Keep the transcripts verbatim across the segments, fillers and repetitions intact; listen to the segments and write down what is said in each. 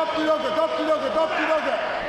dopnij nogę, dopnij nogę, dopnij nogę.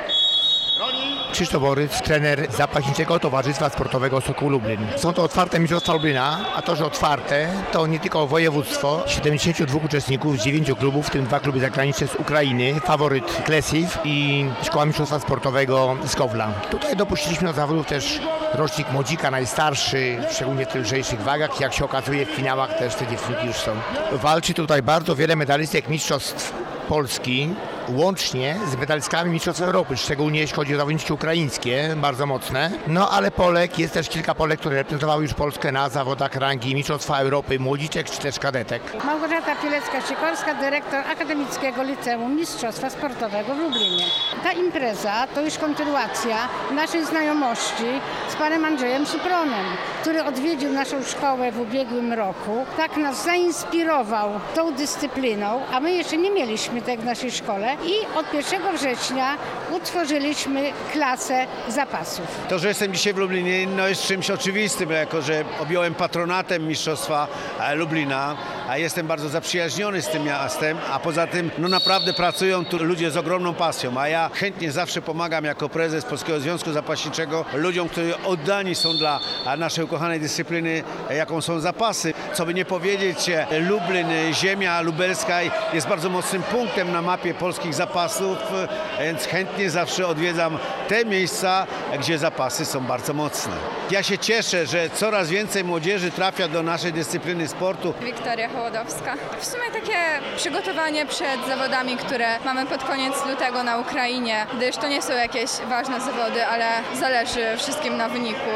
Krzysztof Boryc, trener Zapaśniczego Towarzystwa Sportowego Sokół Lublin. Są to otwarte mistrzostwa Lublina, a to, że otwarte, to nie tylko województwo, siedemdziesięciu dwóch uczestników z dziewięciu klubów, w tym dwa kluby zagraniczne z Ukrainy, faworyt Klesiv i Szkoła Mistrzostwa Sportowego z Kowla. Tutaj dopuściliśmy do zawodów też rocznik młodzika, najstarszy, szczególnie w tych lżejszych wagach. Jak się okazuje, w finałach też te dziewczynki już są. Walczy tutaj bardzo wiele medalistek mistrzostw Polski, łącznie z medalistkami Mistrzostw Europy, szczególnie jeśli chodzi o zawodniczki ukraińskie, bardzo mocne. No ale Polek, jest też kilka Polek, które reprezentowały już Polskę na zawodach rangi Mistrzostwa Europy, młodziczek czy też kadetek. Małgorzata Pilecka-Sikorska, dyrektor Akademickiego Liceum Mistrzostwa Sportowego w Lublinie. Ta impreza to już kontynuacja naszej znajomości z panem Andrzejem Supronem, który odwiedził naszą szkołę w ubiegłym roku. Tak nas zainspirował tą dyscypliną, a my jeszcze nie mieliśmy tego w naszej szkole. I od pierwszego września utworzyliśmy klasę zapasów. To, że jestem dzisiaj w Lublinie, no jest czymś oczywistym, jako że objąłem patronatem Mistrzostwa Lublina, a jestem bardzo zaprzyjaźniony z tym miastem, a poza tym no naprawdę pracują tu ludzie z ogromną pasją, a ja chętnie zawsze pomagam jako prezes Polskiego Związku Zapaśniczego ludziom, którzy oddani są dla naszej ukochanej dyscypliny, jaką są zapasy. Co by nie powiedzieć, Lublin, ziemia lubelska jest bardzo mocnym punktem na mapie polskich zapasów, więc chętnie zawsze odwiedzam te miejsca, gdzie zapasy są bardzo mocne. Ja się cieszę, że coraz więcej młodzieży trafia do naszej dyscypliny sportu. Wiktoria Hołodowska. W sumie takie przygotowanie przed zawodami, które mamy pod koniec lutego na Ukrainie, gdyż to nie są jakieś ważne zawody, ale zależy wszystkim na wyniku.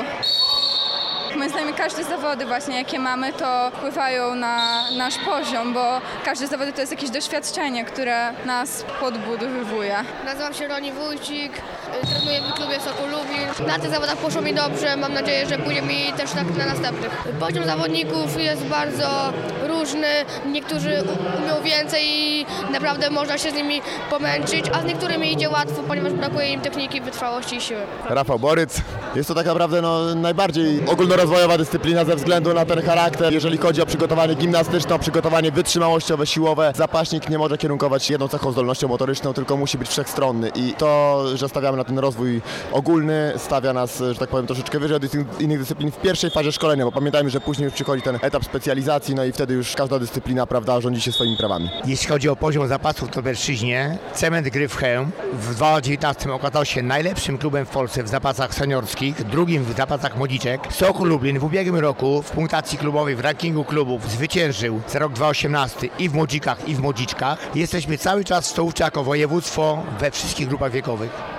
Moim zdaniem każde zawody właśnie, jakie mamy, to wpływają na nasz poziom, bo każde zawody to jest jakieś doświadczenie, które nas podbudowuje. Nazywam się Roni Wójcik, trenuję w klubie Sokół Lublin. Na tych zawodach poszło mi dobrze, mam nadzieję, że pójdzie mi też tak na następnych. Poziom zawodników jest bardzo różny, niektórzy umią więcej i naprawdę można się z nimi pomęczyć, a z niektórymi idzie łatwo, ponieważ brakuje im techniki, wytrwałości i siły. Rafał Boryc. Jest to tak naprawdę no, najbardziej ogólnorozwojowa dyscyplina ze względu na ten charakter. Jeżeli chodzi o przygotowanie gimnastyczne, o przygotowanie wytrzymałościowe, siłowe, zapaśnik nie może kierunkować się jedną cechą zdolnością motoryczną, tylko musi być wszechstronny i to, że stawiamy na ten rozwój ogólny, stawia nas, że tak powiem, troszeczkę wyżej od innych dyscyplin w pierwszej fazie szkolenia, bo pamiętajmy, że później już przychodzi ten etap specjalizacji, no i wtedy już każda dyscyplina, prawda, rządzi się swoimi prawami. Jeśli chodzi o poziom zapasów w Lubelszczyźnie, Cement Gryf Chełm w dwa tysiące dziewiętnastym okazał się najlepszym klubem w Polsce w zapasach seniorskich, drugim w zapasach młodziczek. Sokół Lublin w ubiegłym roku w punktacji klubowej w rankingu klubów zwyciężył za rok dwa tysiące osiemnasty i w młodzikach, i w młodziczkach. Jesteśmy cały czas w czołówce jako województwo we wszystkich grupach wiekowych.